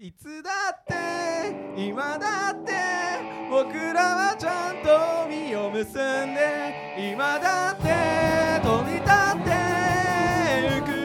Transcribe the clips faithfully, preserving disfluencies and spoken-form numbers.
いつだって今だって僕らはちゃんと実を結んで今だって飛び立ってゆく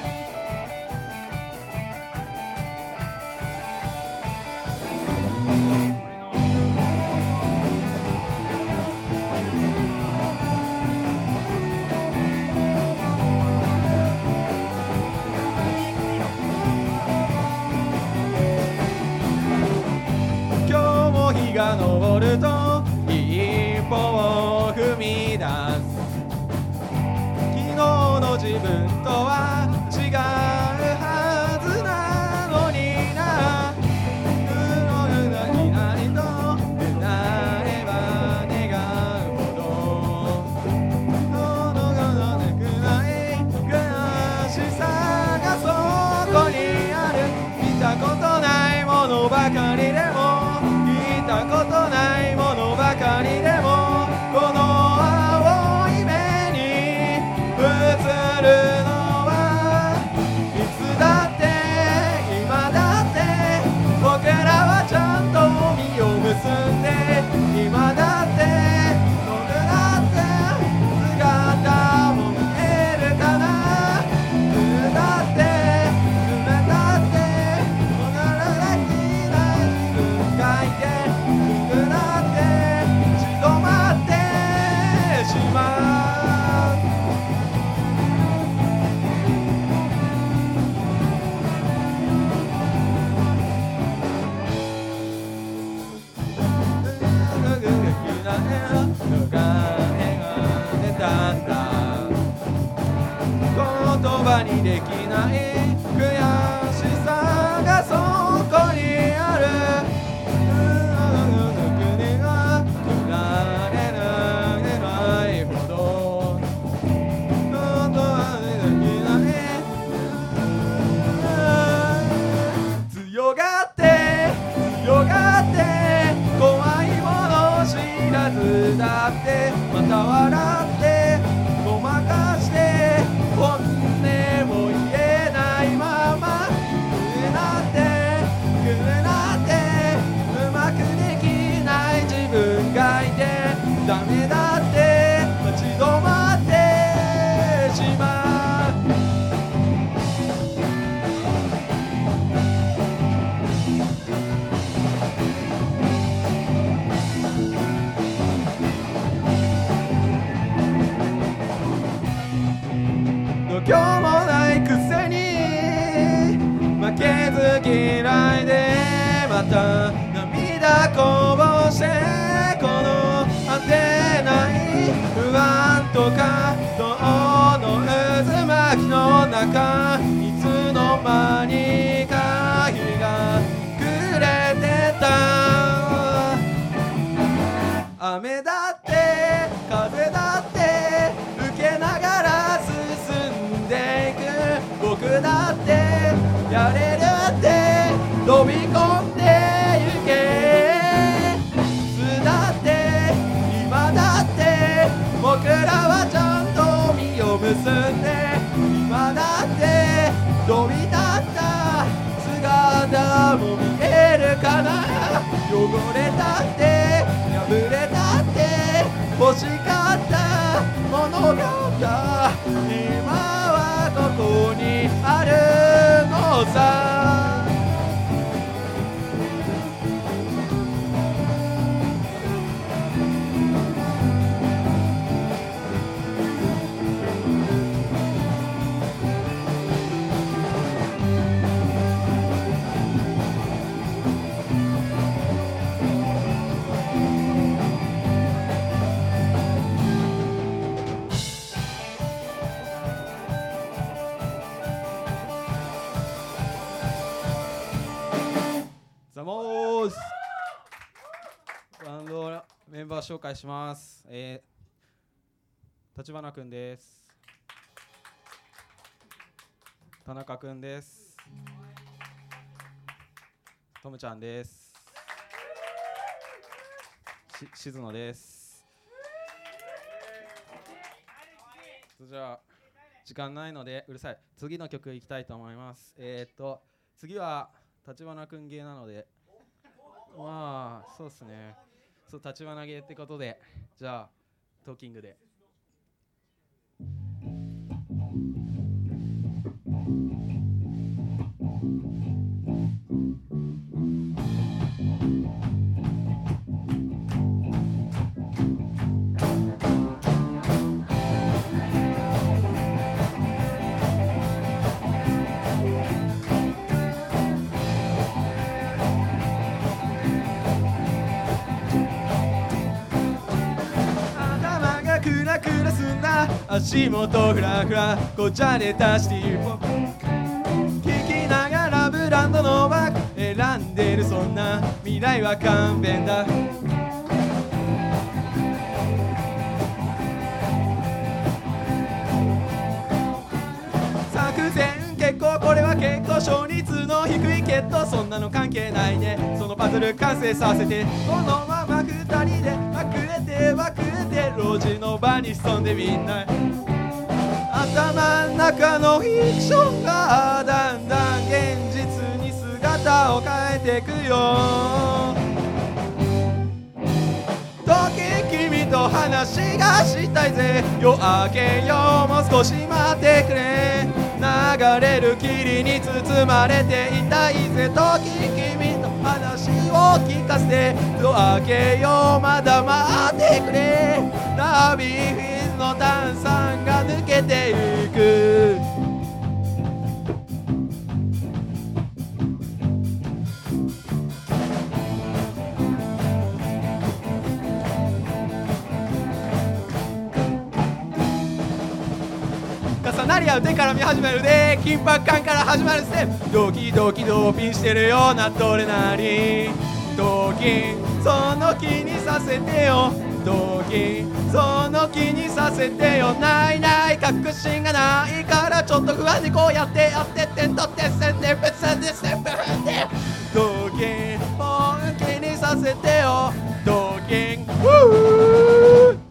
日が昇ると一歩を踏み出す昨日の自分とは違うはずなのにな黒い何々と歌えば願うほど喉がなくない悔しさがそこにある見たことないものばかりでも見たことないものばかりでもこの青い目に映るのはいつだって今だって僕らはちゃんと実を結んで今だって僕だって姿も見えるかな僕だって夢だってもがらなきない自分がいて言葉にできない悔しさがそこにある国が振られないほど言葉にできない強がって強がって怖いもの知らずだってまた笑ってごまかして本音も言えないまま夢なんて夢なんてうまくできない自分がいてダメだって立ち止まってしまう度胸もないくせに負けず嫌いでまた涙こぼしてこの果てない不安とかどの渦巻きの中いつの間にか日が暮れてた雨だって風だって受けながら進んでいく僕だってやれるって飛び込んでゆけいつだって今だって僕らはちゃんと実を結んで今だって飛び立った姿も見えるかな汚れたって破れたって欲しかったものが今はここにあるのさザモースバンドメンバー紹介します。えー、立花くんです。田中くんです。とむちゃんです。し静野です。じゃあ時間ないのでうるさい次の曲いきたいと思います。えー、っと次は立花くん芸なので、まあそうですね、そう立花芸ってことで、じゃあトーキングで。頭がクラクラすんだ、足元フラフラごちゃれたシティポップ、聞きながらブランドのバッグ選んでる、そんな未来は勘弁だ。作戦結構これは結構勝率の低いけど、そんなの関係ないね、そのパズル完成させて、このまま二人で隠れて隠れて路地の場に潜んでみんな、頭ん中のフィクションがだんだん現実に姿を変えてくよ。時君と話がしたいぜ、夜明けよもう少し待ってくれ、流れる霧に包まれていたいぜ、時君と話を聞かせて、夜明けよまだ待ってくれ、ナビフィズの炭酸が抜けてゆく。重なり合う手から見始めるで、緊迫感から始まるステップ、ドキドキドーピンしてるようなトレナリン、ドキンその気にさせてよ、ドキンその気にさせてよ、ないない確信がないからちょっと不安にこうやってやって点取って線で別でステップ踏んで、ドキン本気にさせてよ、ドキンウー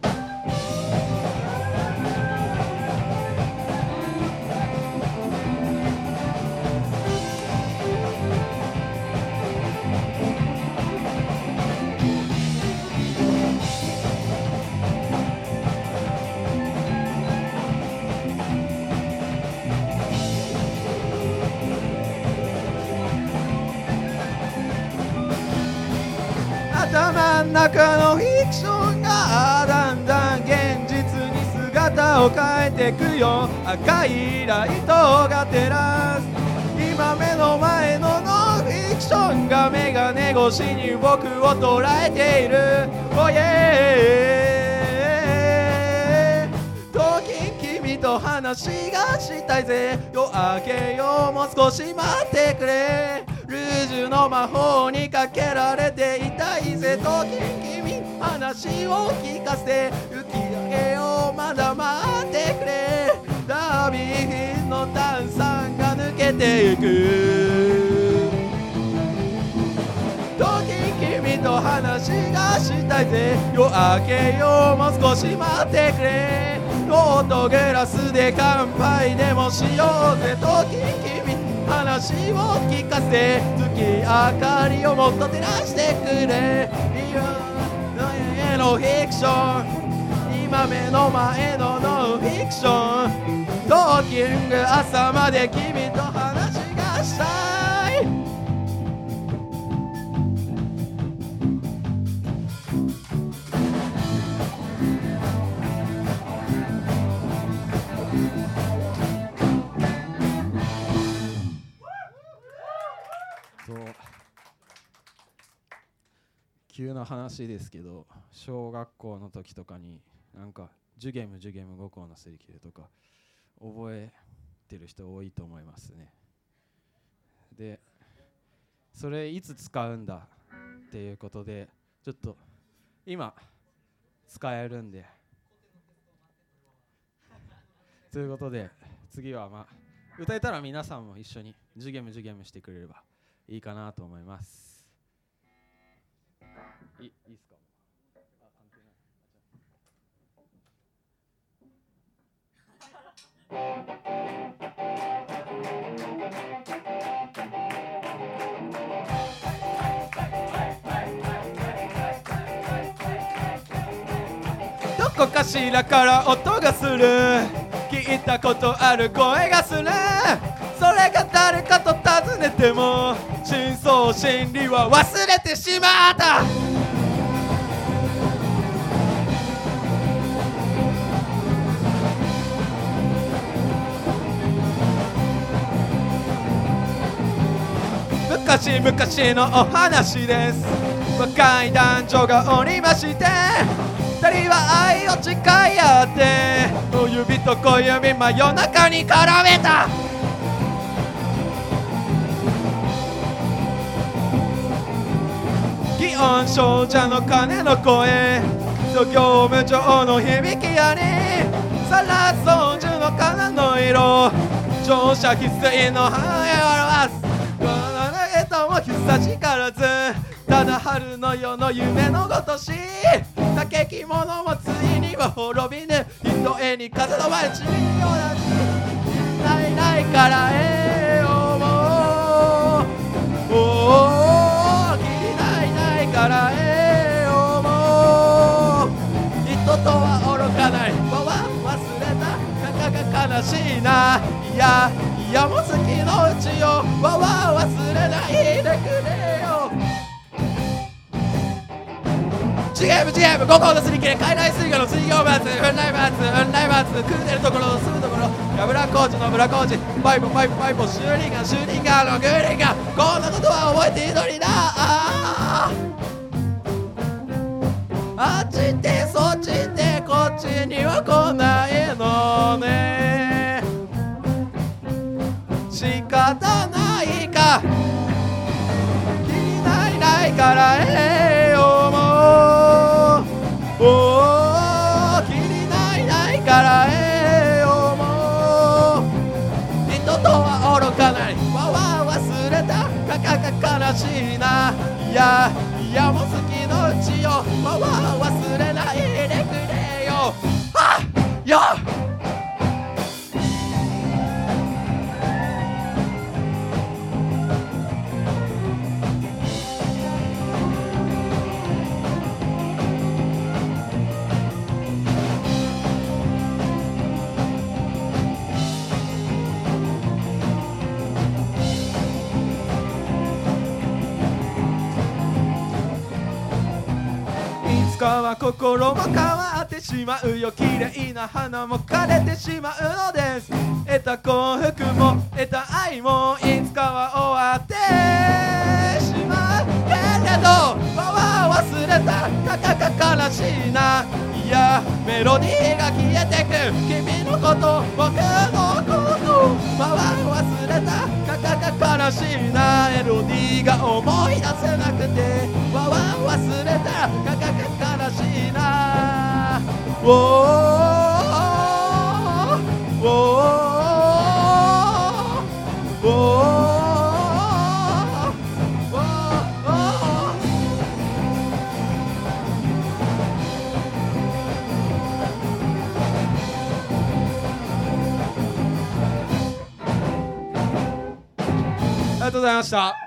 頭ん中のフィクションがだんだん現実に姿を変えてくよ、赤いライトが照らす今目の前のノンフィクションがメガネ越しに僕を捉えている、おいえ時君と話がしたいぜ、夜明けよもう少し待ってくれ、ルージュの魔法にかけられていたいぜ、時君話を聞かせて、雪上げよまだ待ってくれ、ダービー品の炭酸が抜けていく、時君と話がしたいぜ、夜明けよもう少し待ってくれ、ノートグラスで乾杯でもしようぜ、時君話を聞かせて、月明かりをもっと照らしてくれ、今のフィクション、今目の前のノンフィクション、トーキング朝まで君と話がしたい。そう急な話ですけど、小学校の時とかになんかジュゲムジュゲムご校のセリキューとか覚えてる人多いと思いますね。でそれいつ使うんだっていうことで、ちょっと今使えるんでということで、次はまあ歌えたら皆さんも一緒にジュゲムジュゲムしてくれればいいかなと思います。いいいっすか。あ、関係ない。あ、じゃあこかしらから音がする、聞いたことある声がする、それが誰かと尋ねても真相真理は忘れてしまった。昔々のお話です。若い男女がおりまして、二人は愛を誓い合って小指と小指真夜中に絡めた。祇園少女の鐘の声、業務上の響きやにさら操縦の鐘の色、乗車必須の範囲を表す。この投げとも久しからず、ただ春の夜の夢のごとし、竹着物もついには滅びぬ、ひとえに風の前ちびにようなないないからええ思う、おおきりないないからええ思う、人とは愚かないわわ忘れたかかが悲しいな、いやいやもう好きのうちよわわ忘れないでくれよ。チゲームチゲーム五行のすり切れ海外水魚の水魚バツ粉来バツ粉来バツ食うてるところ住むところやぶら工事のぶら工事パイプパイプパイプ修理が修理がのグーリンがこんなことは覚えていいのになああっち行ってそっち行ってこっちには来ないのね仕方ないか気にないないからええ思うおおきりないないからええ思う人とは愚かないわわ忘れたかかか悲しいないやいやもう好きのうちよわわ忘れないでくれよはっよっいつかは心も変わってしまうよ綺麗な花も枯れてしまうのです得た幸福も得た愛もいつかは終わってしまうけれどわわ忘れたかかか悲しいないやメロディーが消えてく君のこと僕のことわわ忘れたかかか悲しいなメロディーが思い出せなくてわわ忘れたかかか悲しいなおーおーおーおーありがとうございました。